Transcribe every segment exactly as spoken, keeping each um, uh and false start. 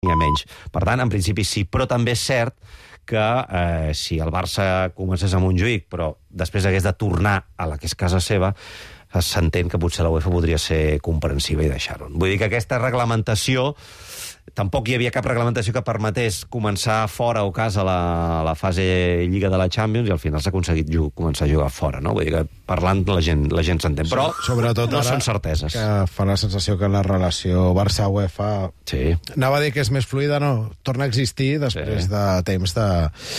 ni a menys. Per tant, en principi sí, però també és cert que eh, si el Barça comencés a Montjuïc, però després hagués de tornar a la que és casa seva, s'entén que potser la UEFA podria ser comprensiva i deixar-ho. Vull dir que aquesta reglamentació... Tampoc hi havia cap reglamentació que permetés començar fora o casa la, la fase Lliga de la Champions i al final s'ha aconseguit començar a jugar fora, no? Vull dir que parlant la gent la gent s'entén, però sobretot no ara, són certeses. Que fa la sensació que la relació Barça-UEFA... Sí. Anava a dir que és més fluida, no, torna a existir després sí. de temps de,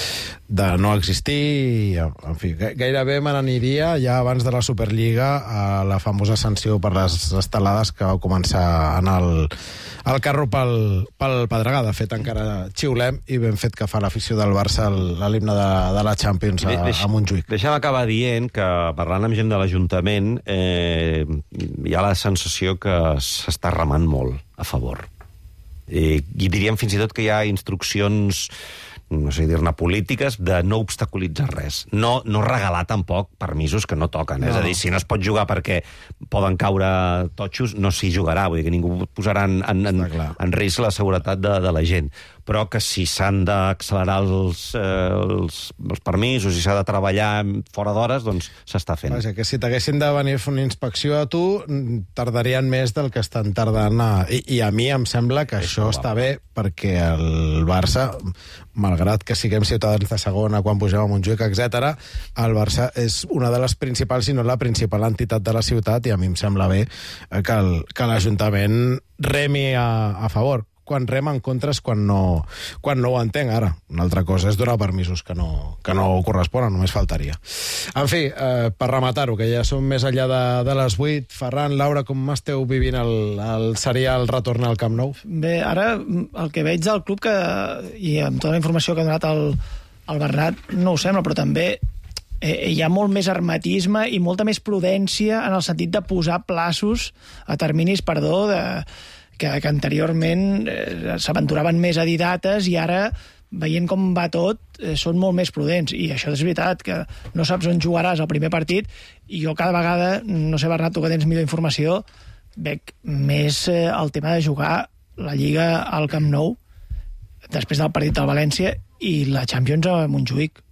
de no existir i, en fi, gairebé me n'aniria ja abans de la Superliga a la famosa sanció per les estelades que va començar en el, el carro pel pel Pedregà. De fet, encara xiulem i ben fet que fa l'afició del Barça l'himne de, de la Champions a, a Montjuïc. Deixa'm acabar dient que, parlant amb gent de l'Ajuntament, eh, hi ha la sensació que s'està remant molt a favor. I, i diríem fins i tot que hi ha instruccions, no sé dir-ne polítiques, de no obstaculitzar res. No, no regalar tampoc permisos que no toquen. No. És a dir, si no es pot jugar perquè poden caure totxos, no s'hi jugarà. Vull dir que ningú posarà en, en, en, en risc la seguretat de, de la gent. Però que si s'han d'accelerar els, eh, els, els permisos i s'ha de treballar fora d'hores, doncs s'està fent. Vaja, que si t'haguessin de venir a fer una inspecció a tu, tardarien més del que estan tardant. A... I, I a mi em sembla que és això probable. Està bé, perquè el Barça, malgrat que siguem ciutadans de segona quan pugem a Montjuïc, etcètera, el Barça és una de les principals, si no la principal entitat de la ciutat, i a mi em sembla bé que el, que l'Ajuntament remi a, a favor. Quan rema en contra és quan no, quan no ho entenc ara. Una altra cosa és donar permisos que no, que no corresponen, només faltaria. En fi, eh, per rematar-ho, que ja som més enllà de, de les vuit. Ferran, Laura, com esteu vivint el, el serial retorn al Camp Nou? Bé, ara el que veig del club, que, i amb tota la informació que ha donat el, el Bernat, no ho sembla, però també eh, hi ha molt més hermetisme i molta més prudència en el sentit de posar plaços a terminis, perdó, de... que, que anteriorment eh, s'aventuraven més a dir dates i ara, veient com va tot, eh, són molt més prudents. I això és veritat, que no saps on jugaràs el primer partit, i jo cada vegada, no sé, Bernat, tu que tens millor informació, veig més eh, el tema de jugar la Lliga al Camp Nou després del partit del València i la Champions a Montjuïc.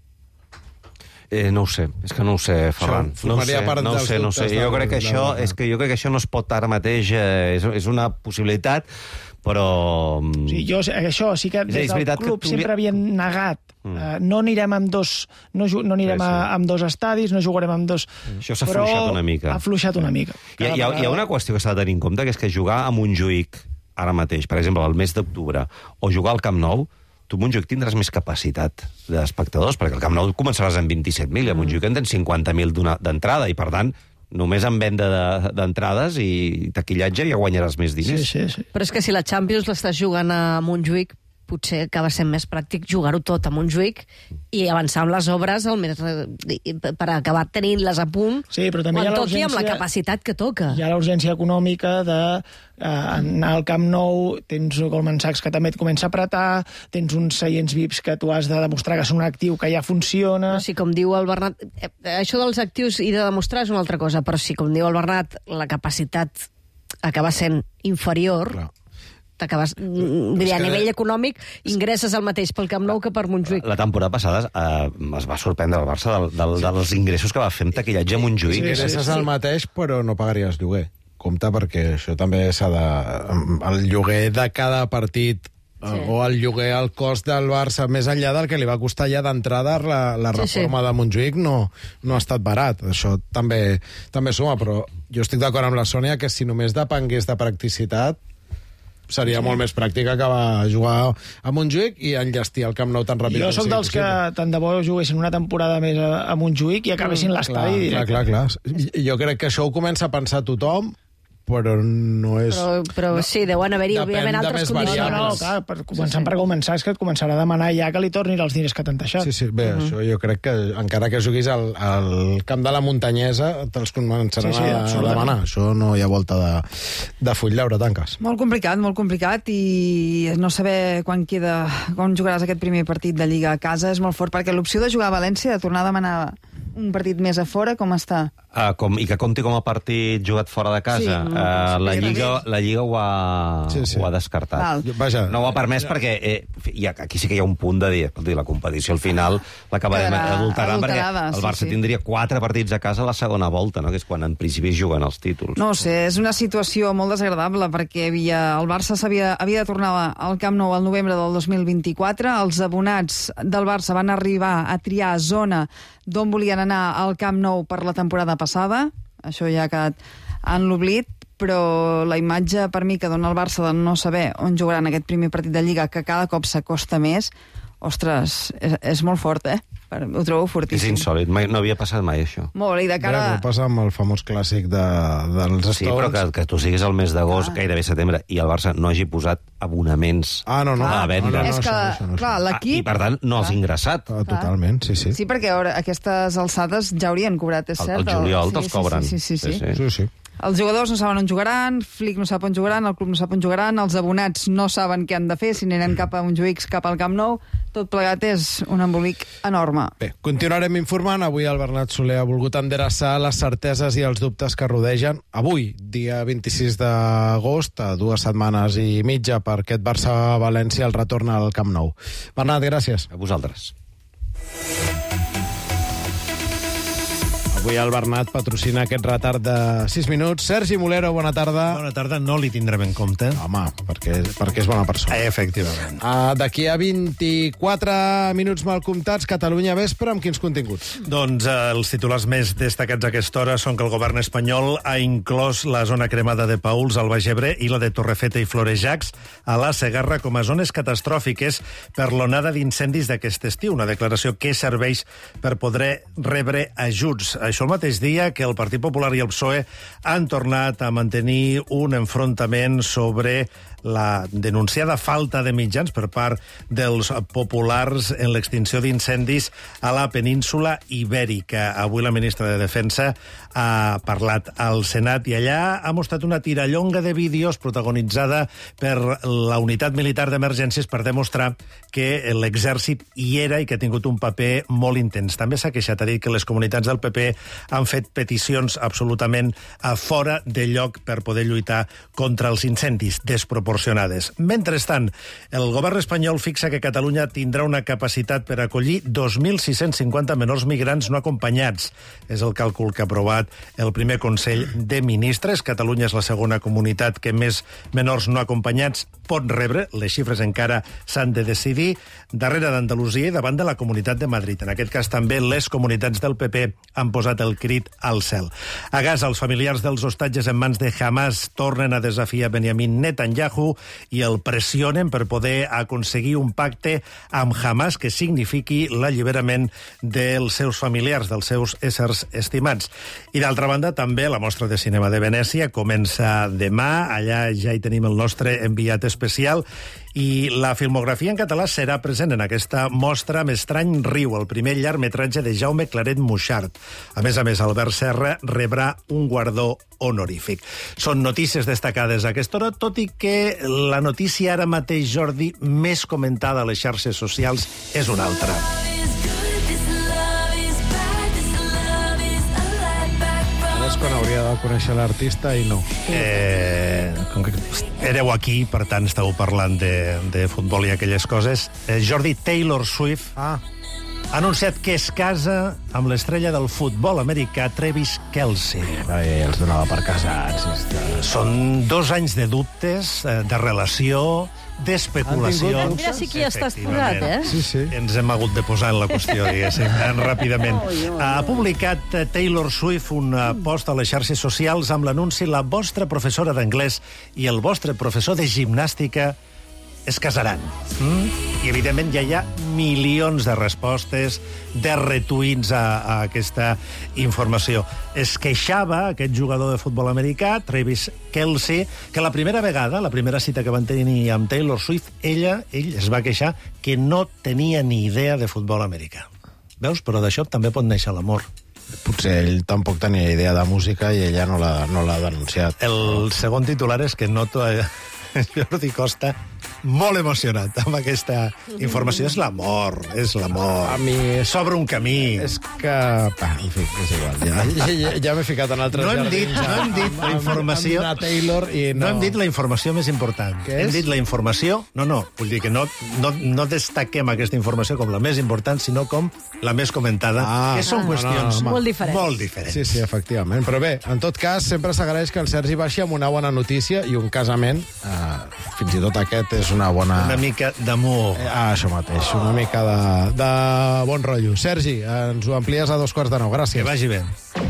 Eh, no ho sé, és que no ho sé, Ferran. No ho sé, no ho sé, no ho sé. Jo crec que això, és que jo crec que això no es pot ara mateix, eh, és, és una possibilitat, però... Sí, jo, això sí que des del club tu... sempre havien negat. Mm. Uh, no anirem amb dos, no, no anirem sí, sí. A, amb dos estadis, no jugarem amb dos... Això s'ha afluixat una mica. Ha afluixat una mica. Hi ha, hi, ha, hi ha una qüestió que s'ha de tenir en compte, que és que jugar a Montjuïc ara mateix, per exemple, al mes d'octubre, o jugar al Camp Nou, tu a Montjuïc tindràs més capacitat d'espectadors, perquè al Camp Nou començaràs amb vint-i-set mil, i a Montjuïc en tens cinquanta mil d'entrada, i per tant, només amb venda d'entrades de, i taquillatge ja guanyaràs més diners. Sí, sí, sí. Però és que si la Champions l'estàs jugant a Montjuïc, potser acaba sent més pràctic jugar-ho tot a Montjuïc i avançar amb les obres el més, per acabar tenint-les a punt sí, però també quan toqui amb la capacitat que toca. Hi ha la urgència econòmica de eh, anar al Camp Nou, tens Goldman Sachs que també et comença a apretar, tens uns seients V I Ps que tu has de demostrar que és un actiu que ja funciona... Però si, com diu el Bernat, eh, això dels actius i de demostrar és una altra cosa, però si, com diu el Bernat, la capacitat acaba sent inferior... Clar. T'acabes, diria, a nivell econòmic ingresses el mateix pel Camp Nou que per Montjuïc. La temporada passada eh, es va sorprendre el Barça del, del, dels ingressos que va fer amb taquillatge a Montjuïc. Sí, ingresses sí, sí. el mateix, però no pagaries lloguer. Compte, perquè això també s'ha de... El lloguer de cada partit sí. o el lloguer, el cost del Barça, més enllà del que li va costar ja d'entrada la, la reforma sí, sí. de Montjuïc, no, no ha estat barat. Això també, també suma, però jo estic d'acord amb la Sònia que si només depengués de practicitat seria sí. molt més pràctic acabar a jugar a Montjuïc i enllestir el Camp Nou tan ràpid. Jo sóc dels possible. Que tant de bo juguessin una temporada més a, a Montjuïc i acabessin mm, l'estadi directe. Clar, clar, clar. Jo crec que això ho comença a pensar tothom, però no és... Però, però no, sí, deuen haver-hi, òbviament, altres condicions. No, no, clar, per començar sí, sí. per començar és que et començarà a demanar ja que li tornin els diners que t'han deixat. Sí, sí, bé, uh -huh. això jo crec que encara que juguis al, al camp de la muntanyesa te'ls començaran sí, sí, a, a demanar. Això no hi ha volta de, de full. Laura, tanques. Molt complicat, molt complicat, i no saber quan queda, quan jugaràs aquest primer partit de Lliga a casa és molt fort, perquè l'opció de jugar a València, de tornar a demanar un partit més a fora, com està? Uh, com, I que compti com a partit jugat fora de casa. Sí, uh, no, la, sí, Lliga, la Lliga ho ha, sí, sí. ho ha descartat. Val. Vaja, No ho ha permès perquè eh, hi ha, aquí sí que hi ha un punt de dir, escolti, la competició al final l'acabarem Quedarà adulterant perquè adulterada, el sí, Barça sí. tindria quatre partits a casa a la segona volta, no? Que és quan en principi juguen els títols. No ho sé, és una situació molt desagradable perquè havia, el Barça havia, havia de tornar al Camp Nou al novembre del dos mil vint-i-quatre. Els abonats del Barça van arribar a triar zona d'on volien anar al Camp Nou per la temporada passada. Això ja ha quedat en l'oblit, però la imatge per mi que dona el Barça de no saber on jugaran aquest primer partit de Lliga, que cada cop s'acosta més, ostres, és, és molt fort, eh? Ho trobo És fortíssim. insòlid, mai, no havia passat mai això. Molt bé, i de cara... Bé, passa amb el famós clàssic de, dels Stones. Sí, però que, que tu siguis al mes d'agost, Ah. gairebé setembre, i el Barça no hagi posat abonaments Ah, no, no. a la venda. No, no, és no, que, això no, això no, clar, això. l'equip... Ah, I, per tant, no els ha ingressat. Ah, totalment, sí, sí. Sí, perquè a aquestes alçades ja haurien cobrat, és El- cert. el juliol sí, te'ls sí, cobren. Sí, sí, sí. sí. Sí, Sí, sí. Els jugadors no saben on jugaran, Flick no sap on jugaran, el club no sap on jugaran, els abonats no saben què han de fer, si aniran cap a Montjuïc, cap al Camp Nou, tot plegat és un embolic enorme. Bé, continuarem informant. Avui el Bernat Soler ha volgut endereçar les certeses i els dubtes que rodegen. Avui, dia vint-i-sis d'agost, a dues setmanes i mitja per aquest Barça-València, el retorn al Camp Nou. Bernat, gràcies. A vosaltres. Avui el Bernat patrocina aquest retard de sis minuts. Sergi Molero, bona tarda. Bona tarda, no li tindrem en compte. Home, perquè, perquè és bona persona. Eh, efectivament. Uh, D'aquí a vint-i-quatre minuts mal comptats, Catalunya Vespre, amb quins continguts? Doncs eh, els titulars més destacats a aquesta hora són que el govern espanyol ha inclòs la zona cremada de Pauls al Baix Ebre i la de Torrefeta i Florejacs a la Segarra com a zones catastròfiques per l'onada d'incendis d'aquest estiu, una declaració que serveix per poder rebre ajuts. Això el mateix dia que el Partit Popular i el P S O E han tornat a mantenir un enfrontament sobre la denunciada falta de mitjans per part dels populars en l'extinció d'incendis a la península Ibèrica. Avui la ministra de Defensa ha parlat al Senat i allà ha mostrat una tirallonga de vídeos protagonitzada per la unitat militar d'emergències per demostrar que l'exèrcit hi era i que ha tingut un paper molt intens. També s'ha queixat, ha dit que les comunitats del P P han fet peticions absolutament a fora de lloc per poder lluitar contra els incendis desproporcionats. Mentrestant, el govern espanyol fixa que Catalunya tindrà una capacitat per acollir dos mil sis-cents cinquanta menors migrants no acompanyats. És el càlcul que ha aprovat el primer Consell de Ministres. Catalunya és la segona comunitat que més menors no acompanyats pot rebre. Les xifres encara s'han de decidir. Darrere d'Andalusia i davant de la Comunitat de Madrid. En aquest cas també les comunitats del P P han posat el crit al cel. A Gaza, els familiars dels hostatges en mans de Hamas tornen a desafiar Benjamin Netanyahu i el pressionen per poder aconseguir un pacte amb Hamas que signifiqui l'alliberament dels seus familiars, dels seus éssers estimats. I d'altra banda, també la Mostra de Cinema de Venècia comença demà. Allà ja hi tenim el nostre enviat especial i la filmografia en català serà present en aquesta mostra amb Estrany riu, el primer llargmetratge de Jaume Claret Muixart. A més a més, Albert Serra rebrà un guardó honorífic. Són notícies destacades a aquesta hora, tot i que la notícia ara mateix, Jordi, més comentada a les xarxes socials és una altra. És quan hauria de conèixer l'artista i no. Eh, com que éreu aquí, per tant estàu parlant de, de futbol i aquelles coses. Eh, Jordi, Taylor Swift Ah, ha anunciat que es casa amb l'estrella del futbol americà Travis Kelce. ai, els donava per casats. Està... Són dos anys de dubtes, eh, de relació, d'especulació. Han tingut Mira si aquí estàs posat, eh? Sí, sí. Ens hem hagut de posar en la qüestió, diguéssim, ràpidament. Ha publicat eh, Taylor Swift un eh, post a les xarxes socials amb l'anunci: la vostra professora d'anglès i el vostre professor de gimnàstica es casaran. Mm? I, evidentment, ja hi ha milions de respostes, de retuits a, a aquesta informació. Es queixava aquest jugador de futbol americà, Travis Kelce, que la primera vegada, la primera cita que van tenir amb Taylor Swift, ella, ell es va queixar que no tenia ni idea de futbol americà. Veus? Però d'això també pot néixer l'amor. Potser ell tampoc tenia idea de música i ella no l'ha no l'ha denunciat. El segon titular és que noto a Jordi Costa molt emocionat amb aquesta informació. És l'amor, és l'amor. A mi... S'obre un camí. És que... Va, en fi, és igual. Ja, ja, ja, ja m'he ficat en altres No hem dit, jardins. no hem dit la informació... Amb, amb una Taylor i no... No hem dit la informació més important. Què Hem és? dit la informació... No, no, vull dir que no, no, no destaquem aquesta informació com la més important, sinó com la més comentada, Ah, que són no, qüestions no, no. Molt diferents. Molt diferents. Sí, sí, efectivament. Però bé, en tot cas, sempre s'agraeix que el Sergi baixi amb una bona notícia i un casament. Eh, fins i tot aquest és una bona... Una mica d'amor. Eh, ah, això mateix, una mica de, de bon rotllo. Sergi, ens ho amplies a dos quarts de nou. Gràcies. Que vagi bé.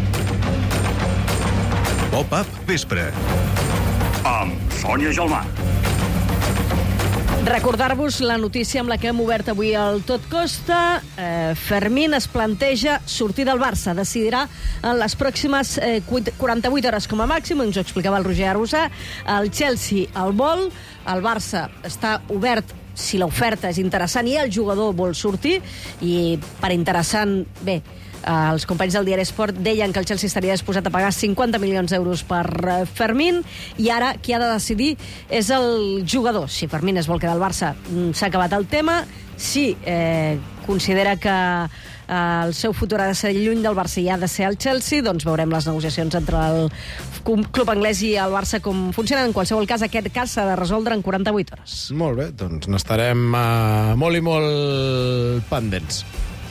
Pop-up vespre. Amb Sònia Gelmà. Recordar-vos la notícia amb la que hem obert avui el Tot Costa. Eh, Fermín es planteja sortir del Barça. Decidirà en les pròximes eh, quaranta-vuit hores com a màxim, ens ho explicava el Roger Arrusà. El Chelsea el vol, el Barça està obert si l'oferta és interessant i el jugador vol sortir, i per interessant, bé, els companys del diari Sport deien que el Chelsea estaria disposat a pagar cinquanta milions d'euros per Fermín, i ara qui ha de decidir és el jugador. Si Fermín es vol quedar al Barça, s'ha acabat el tema. Si eh, considera que eh, el seu futur ha de ser lluny del Barça i ha de ser el Chelsea, doncs veurem les negociacions entre el club anglès i el Barça com funcionen. En qualsevol cas, aquest cas s'ha de resoldre en quaranta-vuit hores. Molt bé, doncs n'estarem uh, molt i molt pendents.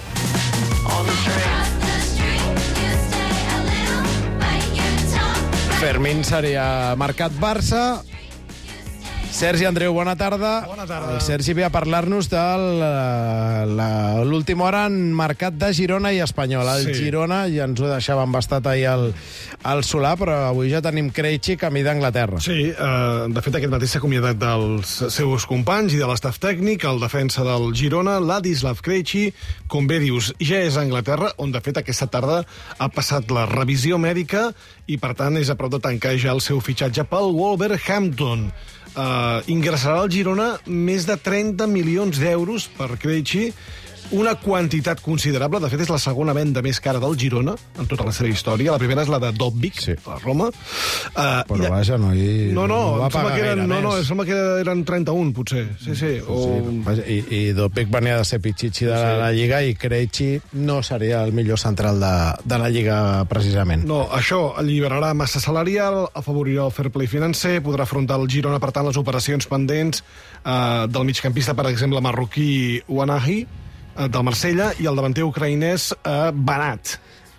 Fermín seria marcat Barça. Sergi Andreu, bona tarda. Bona tarda. El Sergi ve a parlar-nos de l'última hora en mercat de Girona i Espanyol. El Sí. Girona ja ens ho deixava embastat ahir al, al Solà, però avui ja tenim Krejci camí d'Anglaterra. Sí, eh, de fet aquest matí s'ha acomiadat dels seus companys i de l'estaf tècnic. El defensa del Girona, Ladislav Krejci, com bé dius, ja és a Anglaterra, on de fet aquesta tarda ha passat la revisió mèdica i per tant és a prop de tancar ja el seu fitxatge pel Wolverhampton. Uh, ingressarà al Girona més de trenta milions d'euros per Krejci, una quantitat considerable. De fet, és la segona venda més cara del Girona en tota la seva història. La primera és la de Dobbik, Sí. a Roma. Uh, Però i vaja, no hi... No, no, va em sembla pagar que eren, gaire no, no, més. em sembla que eren trenta-un, potser. Sí, sí. O... Sí, vaja, i, i Dobbik venia de ser pitxitxi de la, la Lliga i Krejci no seria el millor central de, de la Lliga, precisament. No, això alliberarà massa salarial, afavorirà el fair play financer, podrà afrontar el Girona, per tant, les operacions pendents eh, del migcampista, per exemple, marroquí Ouanahi, eh, del Marsella, i el davanter ucraïnès eh, Banat.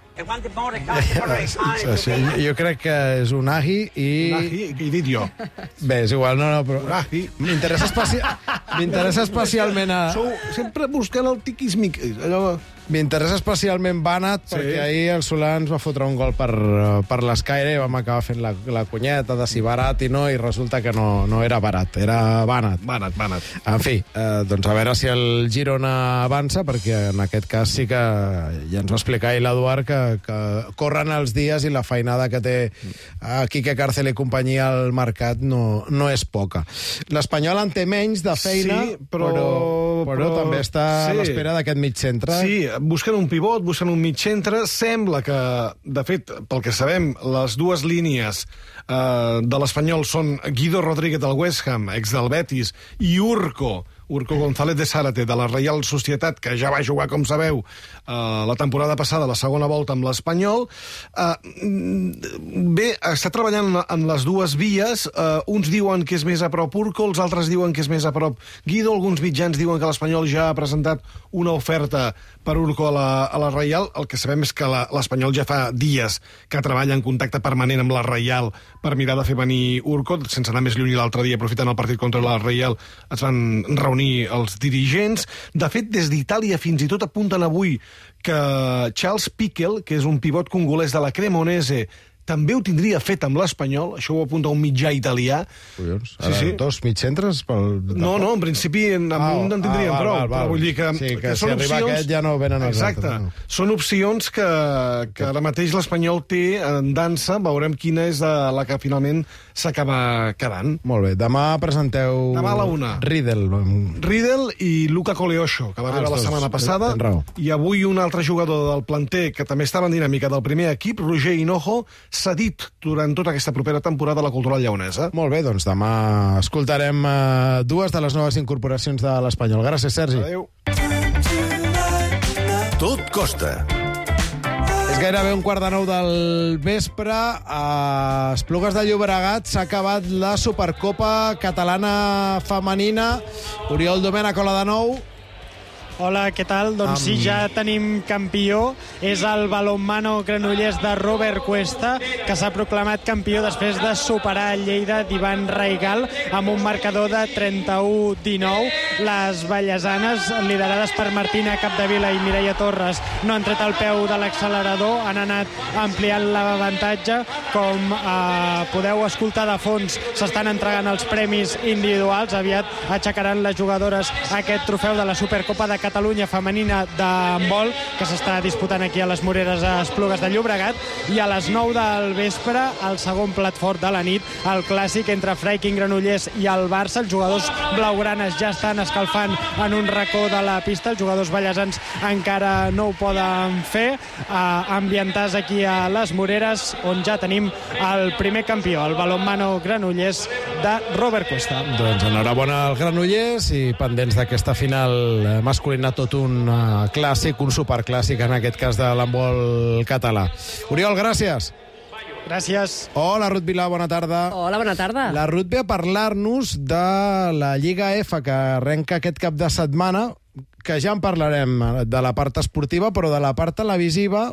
Sí, sí, jo crec que és un Agi i... Ouanahi, que he dit jo. Bé, és igual, no, no, però... Ouanahi. M'interessa especi... M'interessa especialment a... Sou sempre buscant el tiquismic. Allò... M'interessa especialment Banat, Sí. perquè ahir el Solà ens va fotre un gol per, per l'Escaire i vam acabar fent la, la cunyeta de si barat i no, i resulta que no, no era barat, era Banat. Banat, Banat. En fi, eh, doncs a veure si el Girona avança, perquè en aquest cas sí que ja ens va explicar ahir l'Eduard que, que corren els dies i la feinada que té a Quique Cárcel i companyia al mercat no, no és poca. L'Espanyol en té menys de feina, Sí, però- però, però, però- també està sí. a l'espera d'aquest mig centre. Sí, busquen un pivot, busquen un mig centre. Sembla que, de fet, pel que sabem, les dues línies eh, de l'Espanyol són Guido Rodríguez del West Ham, ex del Betis, i Urco, Urco González de Zárate, de la Reial Societat, que ja va jugar, com sabeu, eh, la temporada passada, la segona volta amb l'Espanyol. Eh, bé, està treballant en les dues vies. Eh, uns diuen que és més a prop Urco, els altres diuen que és més a prop Guido. Alguns mitjans diuen que l'Espanyol ja ha presentat una oferta per Urco a la, a la Reial. El que sabem és que la- l'Espanyol ja fa dies que treballa en contacte permanent amb la Reial per mirar de fer venir Urco. Sense anar més lluny, l'altre dia, aprofitant el partit contra la Reial, es van reunir els dirigents. De fet, des d'Itàlia fins i tot apunten avui que Charles Piquel, que és un pivot congolès de la Cremonese, també ho tindria fet amb l'Espanyol. Això ho apunta un mitjà italià. Collons, Sí, ara sí. dos mig centres? Pel... No, no, en principi amb Ah, un en tindríem ah, val, prou. val, val. Però vull dir que, Sí, que si són arriba opcions... aquest ja no venen els Exacte. altres, no. Són opcions que, que ara mateix l'Espanyol té en dansa. Veurem quina és de la que finalment s'acaba quedant. Molt bé, demà presenteu... Demà a la una. Riedel. Riedel i Luca Coleocho, que va Ah, arribar els la dos. setmana passada. Tens raó. I avui un altre jugador del planter que també estava en dinàmica del primer equip, Roger Hinojo, cedit durant tota aquesta propera temporada a la cultural lleonesa. Molt bé, doncs demà escoltarem uh, dues de les noves incorporacions de l'Espanyol. Gràcies, Sergi. Adéu. Tot costa. És gairebé un quart de nou del vespre. A Esplugues de Llobregat s'ha acabat la Supercopa Catalana Femenina. Oriol Domènech, hola de nou. Hola, què tal? Doncs sí, ja tenim campió. És el balonmano Granollers de Robert Cuesta, que s'ha proclamat campió després de superar el Lleida d'Ivan Raigal amb un marcador de trenta-u dinou. Les vallesanes, liderades per Martina Capdevila i Mireia Torres, no han tret el peu de l'accelerador, han anat ampliant l'avantatge. Com eh, podeu escoltar de fons, s'estan entregant els premis individuals. Aviat aixecaran les jugadores aquest trofeu de la Supercopa de Catalunya femenina d'handbol, que s'està disputant aquí a les Moreres a Esplugues de Llobregat, i a les nou del vespre, el segon plat fort de la nit, el clàssic entre Freiking Granollers i el Barça. Els jugadors blaugranes ja estan escalfant en un racó de la pista, els jugadors ballesans encara no ho poden fer. Uh, ambientats aquí a les Moreres, on ja tenim el primer campió, el balonmano Granollers de Robert Cuesta. Doncs enhorabona al Granollers i pendents d'aquesta final masculina, tot un uh, clàssic, un superclàssic en aquest cas de l'handbol català. Oriol, gràcies. Gràcies. Hola, Ruth Vilà, bona tarda. Hola, bona tarda. La Ruth ve a parlar-nos de la Lliga F, que arrenca aquest cap de setmana, que ja en parlarem de la part esportiva, però de la part televisiva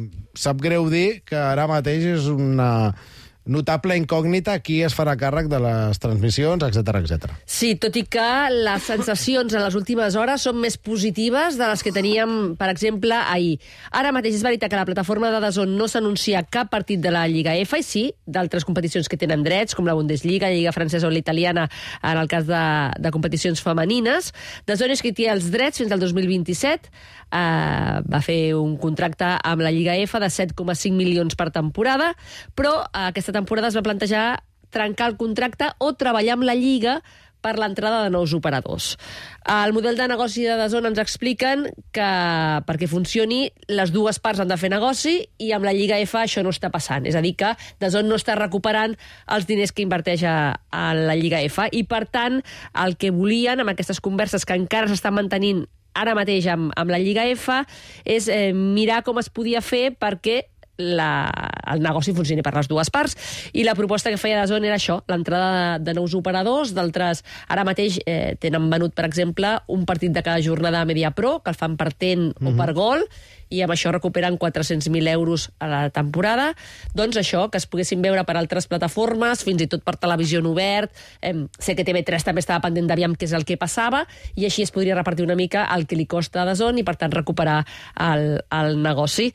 sap greu dir que ara mateix és una notable incògnita qui es farà càrrec de les transmissions, etcètera, etcètera. Sí, tot i que les sensacions en les últimes hores són més positives de les que teníem, per exemple, ahir. Ara mateix és veritat que la plataforma de D A Z N no s'anuncia cap partit de la Lliga F, i sí d'altres competicions que tenen drets, com la Bundesliga, la Lliga francesa o l'italiana, en el cas de, de competicions femenines. D A Z N és qui té els drets fins al dos mil vint-i-set. Uh, va fer un contracte amb la Lliga F de set coma cinc milions per temporada, però uh, aquesta temporada es va plantejar trencar el contracte o treballar amb la Lliga per l'entrada de nous operadors. El model de negoci de D A Z N ens expliquen que perquè funcioni les dues parts han de fer negoci, i amb la Lliga F això no està passant. És a dir, que D A Z N no està recuperant els diners que inverteix a, a la Lliga F, i per tant el que volien amb aquestes converses que encara s'estan mantenint ara mateix amb, amb la Lliga F és eh, mirar com es podia fer perquè la, el negoci funcioni per les dues parts, i la proposta que feia D A Z N era això, l'entrada de, de nous operadors, d'altres. Ara mateix eh, tenen venut, per exemple, un partit de cada jornada a Mediapro, que el fan per T E N mm-hmm. o per Gol, i amb això recuperen quatre-cents mil euros a la temporada. Doncs això, que es poguessin veure per altres plataformes, fins i tot per televisió en obert. Eh, sé que T V tres també estava pendent d'aviam què és el que passava, i així es podria repartir una mica el que li costa a D A Z N i, per tant, recuperar el, el negoci.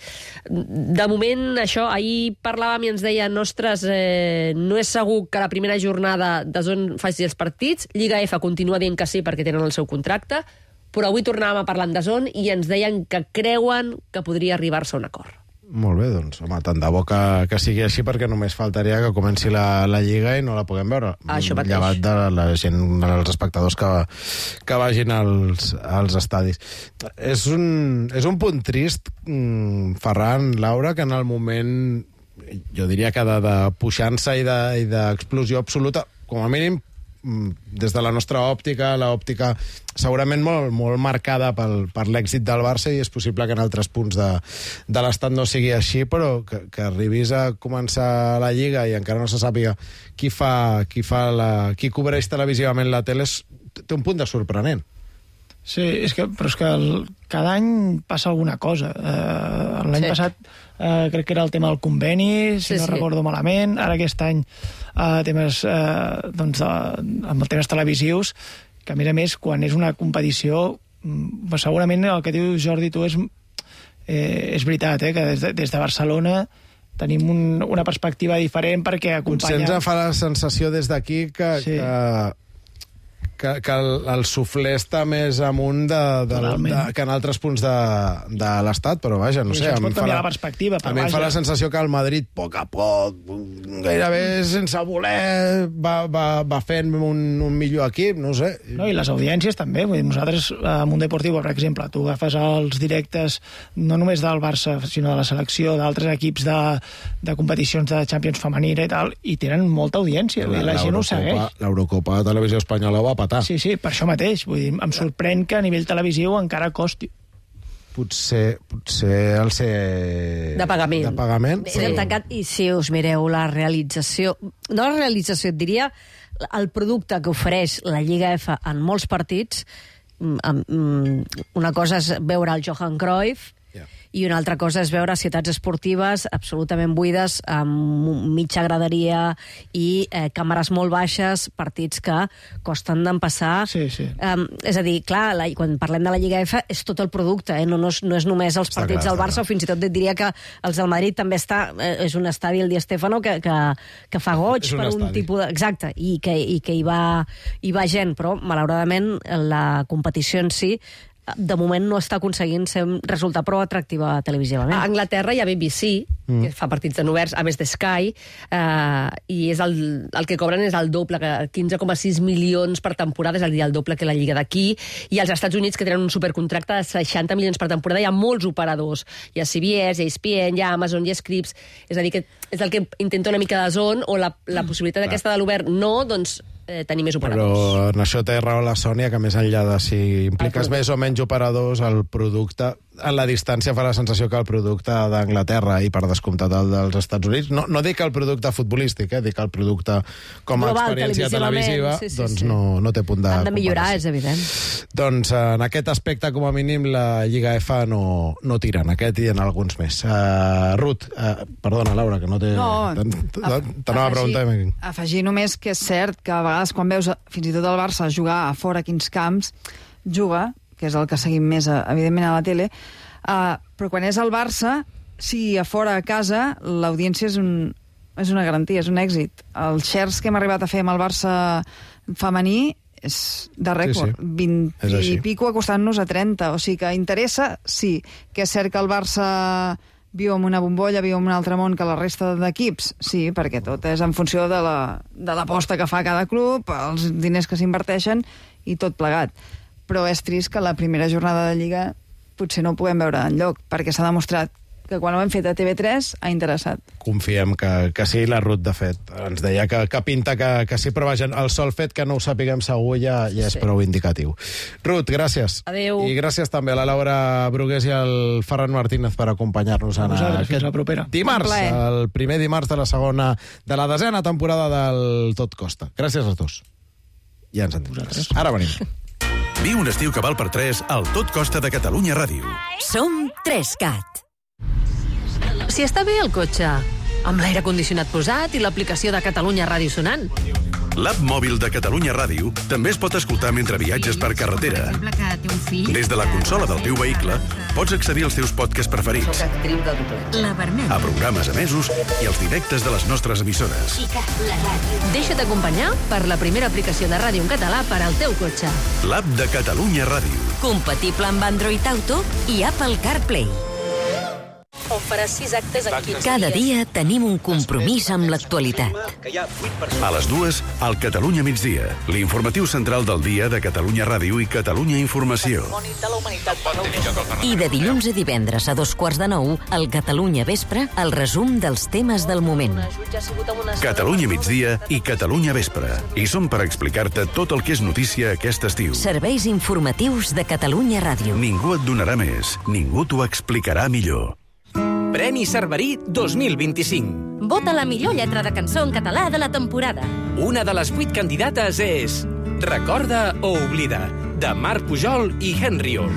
De moment, això, ahir parlàvem i ens deien, ostres, eh, no és segur que la primera jornada D A Z N faci els partits. Lliga F continua dient que sí perquè tenen el seu contracte, però avui tornàvem a parlar amb D A Z N i ens deien que creuen que podria arribar-se a un acord. Molt bé, doncs, home, tant de bo que, que sigui així, perquè només faltaria que comenci la, la Lliga i no la puguem veure. Això mateix. Llevat de la gent, dels espectadors que, que vagin als, als estadis. És un, és un punt trist, Ferran, Laura, que en el moment, jo diria que de, de puixança i d'explosió de, absoluta, com a mínim, des de la nostra òptica, l'òptica segurament molt, molt marcada pel, per l'èxit del Barça, i és possible que en altres punts de, de l'estat no sigui així, però que, que arribis a començar la Lliga i encara no se sàpiga qui fa, qui fa la, qui cobreix televisivament la tele, és, té un punt de sorprenent. Sí, és que, però és que el, cada any passa alguna cosa. Uh, L'any sí. passat uh, crec que era el tema del conveni, si sí, no sí. recordo malament. Ara aquest any uh, temes, uh, doncs, uh, amb els temes televisius, que a més a més, quan és una competició, um, segurament el que diu Jordi tu és, eh, és veritat, eh, que des de, des de Barcelona tenim un, una perspectiva diferent perquè acompanya... Potser ens fa la sensació des d'aquí que... Sí. que... que, que el, el suflé està més amunt de, de, de, que en altres punts de, de l'Estat, però vaja, no I sé. això es A mi pot em fa canviar la, la perspectiva, però a mi em fa vaja. la sensació que el Madrid, a poc a poc, gairebé sense voler, va, va, va fent un, un millor equip, no sé. No, i les audiències també. Vull dir, nosaltres, a Mundo Deportivo, per exemple, tu agafes els directes no només del Barça, sinó de la selecció, d'altres equips de, de competicions de Champions femenina i tal, i tenen molta audiència. La, la gent ho segueix. L'Eurocopa de Televisió Espanyola va patar. Sí, sí, per això mateix. Vull dir, em sorprèn que a nivell televisiu encara costi. Potser, potser el ser... De pagament. De pagament. Sí. Tancat, i si us mireu la realització... No la realització, et diria el producte que ofereix la Lliga F en molts partits. Una cosa és veure el Johan Cruyff, i una altra cosa és veure ciutats esportives absolutament buides, amb mitja graderia i eh, càmeres molt baixes, partits que costen d'empassar. Sí, sí. Um, és a dir, clar, la, quan parlem de la Lliga F és tot el producte, eh? no, no, és, no és només els Està partits clar, del Barça, clar. o fins i tot et diria que els del Madrid també està, eh, és un estadi, el Di Stéfano, que, que, que fa goig És un per un estadi. tipus de... Exacte, i que, i que hi, va, hi va gent, però malauradament la competició en si de moment no està aconseguint ser, resultar prou atractiva televisivament. A Anglaterra hi ha B B C, mm. que fa partits en oberts, a més de Sky, eh, i és el, el que cobren és el doble, quinze coma sis milions per temporada, és a dir, el doble que la Lliga d'aquí, i als Estats Units, que tenen un supercontracte de seixanta milions per temporada, hi ha molts operadors. Hi ha C B S, hi ha E S P N, hi ha Amazon, hi ha Scripps, és a dir, que és el que intenta una mica de zone, o la, la possibilitat mm. aquesta de l'obert no, doncs eh, tenir més operadors. Però en això té raó la Sònia, que més enllà de si impliques més o menys operadors, el producte, en la distància fa la sensació que el producte d'Anglaterra i per descomptat el dels Estats Units, no, no dic el producte futbolístic, eh, dic el producte com a global, experiència televisiva, sí, sí, doncs sí. no, no té punt de Han de millorar, comparació. és evident. Doncs en aquest aspecte, com a mínim, la Lliga F no, no tira en aquest i en alguns més. Uh, Ruth, uh, perdona, Laura, que no té... No, t'anava a preguntar. Afegir només que és cert que a vegades quan veus fins i tot el Barça jugar a fora quins camps, juga, que és el que seguim més, evidentment, a la tele, uh, però quan és el Barça, si a fora a casa, l'audiència és, un, és una garantia, és un èxit. Els shares que hem arribat a fer amb el Barça femení és de rècord. Sí, sí. vint És així. i pico acostant-nos a trenta. O sigui que interessa, sí, que és cert que el Barça viu en una bombolla, viu en un altre món que la resta d'equips, sí, perquè tot és en funció de la, de l'aposta que fa cada club, els diners que s'inverteixen i tot plegat. Però és trist que la primera jornada de Lliga potser no ho puguem veure enlloc, perquè s'ha demostrat que quan ho hem fet a T V tres ha interessat. Confiem que, que sí, la Ruth, de fet. Ens deia que, que pinta que, que sí, però vaja, el sol fet que no ho sapiguem segur ja, ja és Sí. prou indicatiu. Ruth, gràcies. Adéu. I gràcies també a la Laura Brugués i al Ferran Martínez per acompanyar-nos en vosaltres, fins aquest la propera. dimarts, Un plaer. el primer dimarts de la segona, de la desena temporada del Tot Costa. Gràcies als dos. Ja ens entenem. Ara venim. Viu un estiu que val per tres al Tot Costa de Catalunya Ràdio. Som tres cat. Si està bé el cotxe, amb l'aire condicionat posat i l'aplicació de Catalunya Ràdio sonant. L'app mòbil de Catalunya Ràdio també es pot escoltar mentre viatges per carretera. Des de la consola del teu vehicle pots accedir als teus podcasts preferits, La vermella. a programes emesos i als directes de les nostres emissores. Deixa't acompanyar per la primera aplicació de ràdio en català per al teu cotxe. L'app de Catalunya Ràdio. Compatible amb Android Auto i Apple CarPlay. On faràs sis actes en quinze Cada dia tenim un compromís amb l'actualitat. A les dues, al Catalunya migdia, l'informatiu central del dia de Catalunya Ràdio i Catalunya Informació. I de dilluns a divendres a dos quarts de nou, al Catalunya Vespre, el resum dels temes del moment. Catalunya migdia i Catalunya Vespre. I som per explicar-te tot el que és notícia aquest estiu. Serveis informatius de Catalunya Ràdio. Ningú et donarà més, ningú t'ho explicarà millor. Premi Cerverí dos mil vint-i-cinc. Vota la millor lletra de cançó en català de la temporada. Una de les vuit candidates és Recorda o oblida, de Marc Pujol i Henry O.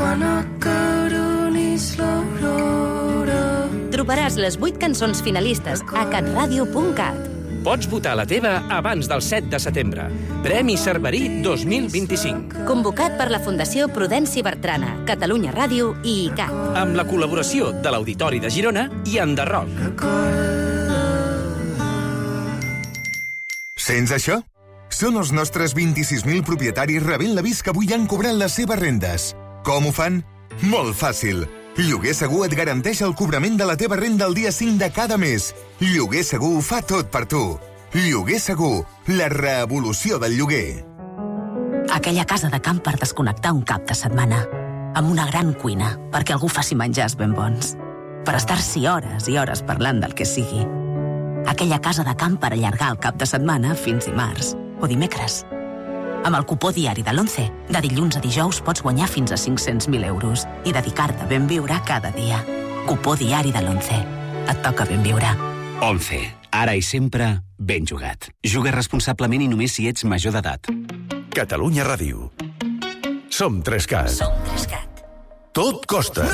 Trobaràs les vuit cançons finalistes a catradio punt cat. Pots votar la teva abans del set de setembre. Premi Cerverí dos mil vint-i-cinc. Convocat per la Fundació Prudenci Bertrana, Catalunya Ràdio i I C A T. Amb la col·laboració de l'Auditori de Girona i Enderroc. Sents això? Són els nostres vint-i-sis mil propietaris rebent l'avís que avui han cobrat les seves rendes. Com ho fan? Molt fàcil. Lloguer Segur et garanteix el cobrament de la teva renda el dia cinc de cada mes. Lloguer Segur ho fa tot per tu. Lloguer Segur, la revolució del lloguer. Aquella casa de camp per desconnectar un cap de setmana. Amb una gran cuina, perquè algú faci menjars ben bons. Per estar-s'hi hores i hores parlant del que sigui. Aquella casa de camp per allargar el cap de setmana fins dimarts o dimecres. Amb el cupó diari de l'Once, de dilluns a dijous pots guanyar fins a cinc-cents mil euros i dedicar-te a ben viure cada dia. Cupó diari de l'Once. Et toca ben viure. Once. Ara i sempre, ben jugat. Juga responsablement i només si ets major d'edat. Catalunya Ràdio. Som Trescat. Som Trescat. Tot costa.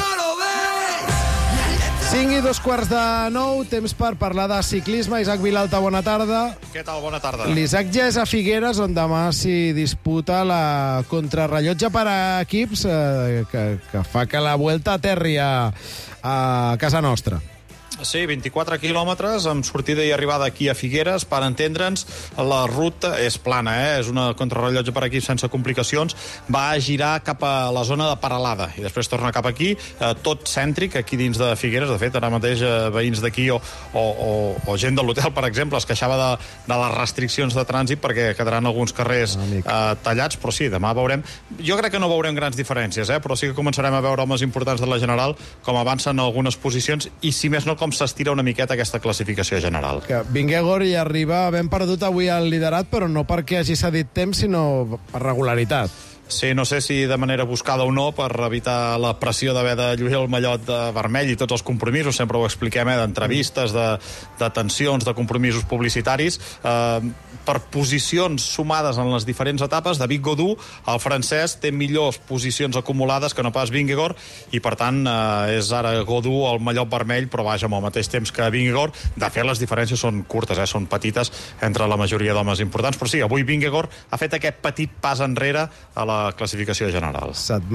cinc i dos quarts de nou, temps per parlar de ciclisme. Isaac Vilalta, bona tarda. Què tal? Bona tarda. L'Isaac ja és a Figueres, on demà s'hi disputa la contrarrellotge per a equips eh, que, que fa que la Vuelta aterri a, a casa nostra. Sí, vint-i-quatre quilòmetres amb sortida i arribada aquí a Figueres. Per entendre'ns, la ruta és plana, eh? És una contrarrellotge per aquí sense complicacions. Va a girar cap a la zona de Peralada i després torna cap aquí, eh, tot cèntric, aquí dins de Figueres. De fet, ara mateix eh, veïns d'aquí o, o, o, o gent de l'hotel, per exemple, es queixava de, de les restriccions de trànsit perquè quedaran alguns carrers eh, tallats, però sí, demà veurem. Jo crec que no veurem grans diferències, eh? Però sí que començarem a veure homes importants de la General com avancen algunes posicions i, si més no, com s'estira una miqueta aquesta classificació general. Que Vingegaard hi arriba ben perdut avui al liderat, però no perquè hagi cedit temps, sinó per regularitat. Sí, no sé si de manera buscada o no, per evitar la pressió d'haver de lluir el mallot de vermell i tots els compromisos, sempre ho expliquem, eh, d'entrevistes, de, de tensions, de compromisos publicitaris, eh, per posicions sumades en les diferents etapes. David Gaudu, el francès, té millors posicions acumulades que no pas Vingegaard, i per tant eh, és ara Gaudu el mallot vermell, però vaja, amb el mateix temps que Vingegaard. De fet, les diferències són curtes, eh, són petites entre la majoria d'homes importants, però sí, avui Vingegaard ha fet aquest petit pas enrere a la classificació general.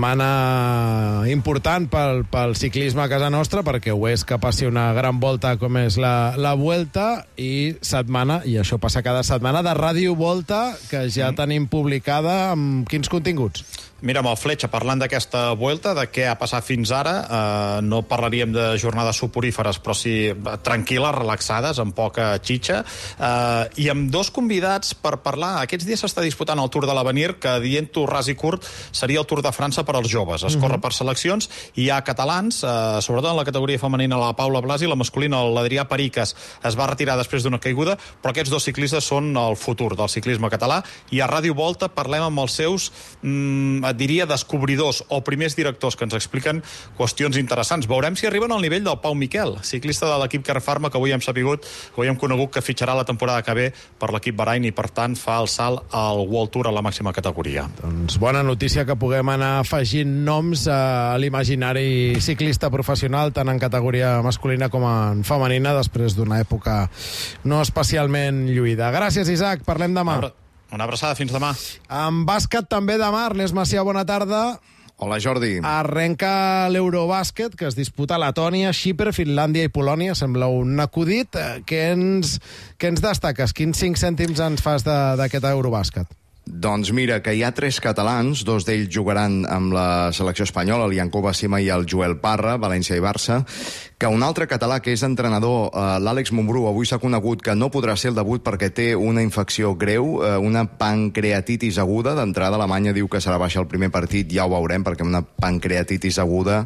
Setmana important pel, pel ciclisme a casa nostra, perquè ho és que passi una gran volta com és la, la Vuelta, i setmana, i això passa cada setmana, de Ràdio Volta, que ja mm. tenim publicada. Amb quins continguts? Mira, amb el Fletxa, parlant d'aquesta Vuelta, de què ha passat fins ara, eh, no parlaríem de jornades soporíferes, però sí tranquil·les, relaxades, amb poca xitxa, eh, i amb dos convidats per parlar. Aquests dies s'està disputant el Tour de l'Avenir, que, dient-ho ras i curt, seria el Tour de França per als joves. Es corre per seleccions, i hi ha catalans, eh, sobretot en la categoria femenina, la Paula Blasi, i la masculina, l'Adrià Periques, es va retirar després d'una caiguda, però aquests dos ciclistes són el futur del ciclisme català, i a Ràdio Volta parlem amb els seus, mm, et diria, descobridors o primers directors, que ens expliquen qüestions interessants. Veurem si arriben al nivell del Pau Miquel, ciclista de l'equip Carfarma, que avui hem sapigut, que avui hem conegut que fitxarà la temporada que ve per l'equip Bahrain i, per tant, fa el salt al World Tour a la màxima categoria. Doncs bona notícia que puguem anar afegint noms a l'imaginari ciclista professional, tant en categoria masculina com en femenina, després d'una època no especialment lluïda. Gràcies, Isaac. Parlem demà. Una abraçada, fins demà. En bàsquet també demà. Ernest Macià, bona tarda. Hola, Jordi. Arrenca l'Eurobàsquet, que es disputa a Letònia, Xipre, Finlàndia i Polònia. Sembla un acudit. Què ens, què ens destaques? Quins cinc cèntims ens fas d'aquest Eurobàsquet? Doncs mira, que hi ha tres catalans, dos d'ells jugaran amb la selecció espanyola, el Jankó Basima i el Joel Parra, València i Barça, que un altre català que és entrenador, eh, l'Àlex Montbrú, avui s'ha conegut que no podrà ser el debut perquè té una infecció greu, eh, una pancreatitis aguda. D'entrada, Alemanya diu que serà baixa el primer partit, ja ho veurem, perquè una pancreatitis aguda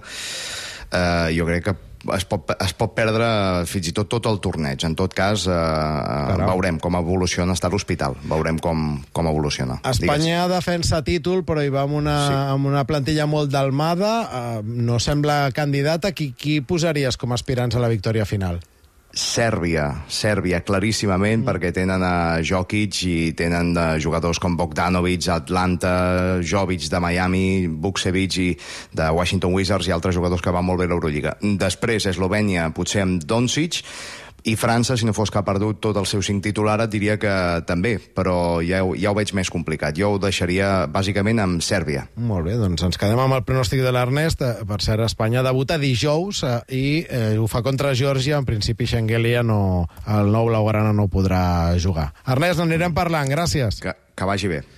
eh, jo crec que es pot, es pot perdre fins i tot tot el torneig. En tot cas, eh, veurem com evoluciona, està a l'hospital, veurem com, com evoluciona. Espanya Digues. defensa títol, però hi va amb una, sí. amb una plantilla molt delmada, eh, no sembla candidata. Qui, qui posaries com a aspirants a la victòria final? Sèrbia, Sèrbia, claríssimament, mm. perquè tenen a Jokic i tenen de jugadors com Bogdanovic, Atlanta, Jovic de Miami, Vukcevic i de Washington Wizards i altres jugadors que van molt bé a l'Eurolliga. Després, Eslovènia, potser amb Doncic, I França, si no fos que ha perdut tot el seu cinc titular, et diria que també, però ja ho, ja ho veig més complicat. Jo ho deixaria bàsicament amb Sèrbia. Molt bé, doncs ens quedem amb el pronòstic de l'Ernest. Per cert, Espanya debuta dijous eh, i eh, ho fa contra Geòrgia. En principi, Xengelia, no, el nou blaugrana no podrà jugar. Ernest, n'anirem parlant. Gràcies. Que, que vagi bé.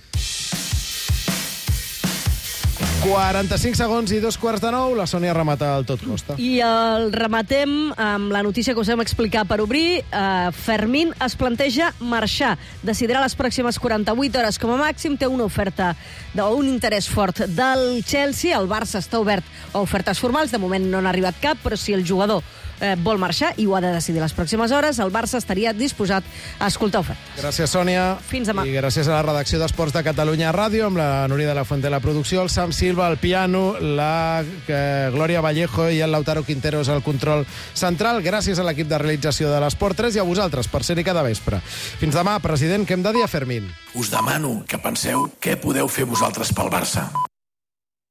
quaranta-cinc segons i dos quarts de nou, la Sònia remata el tot costa. I el rematem amb la notícia que us hem explicat per obrir. Uh, Fermín es planteja marxar. Decidirà les pròximes quaranta-vuit hores com a màxim. Té una oferta d'un interès fort del Chelsea. El Barça està obert a ofertes formals. De moment no n'ha arribat cap, però si el jugador eh, vol marxar i ho ha de decidir les pròximes hores, el Barça estaria disposat a escoltar ofertes. Gràcies, Sònia. Fins demà. I gràcies a la redacció d'Esports de Catalunya Ràdio, amb la Núria de la Fuente de la producció, el Sam Silva al piano, la eh, Glòria Vallejo i el Lautaro Quinteros al control central. Gràcies a l'equip de realització de l'Esport tres i a vosaltres per ser-hi cada vespre. Fins demà, president, què hem de dir a Fermín? Us demano que penseu què podeu fer vosaltres pel Barça.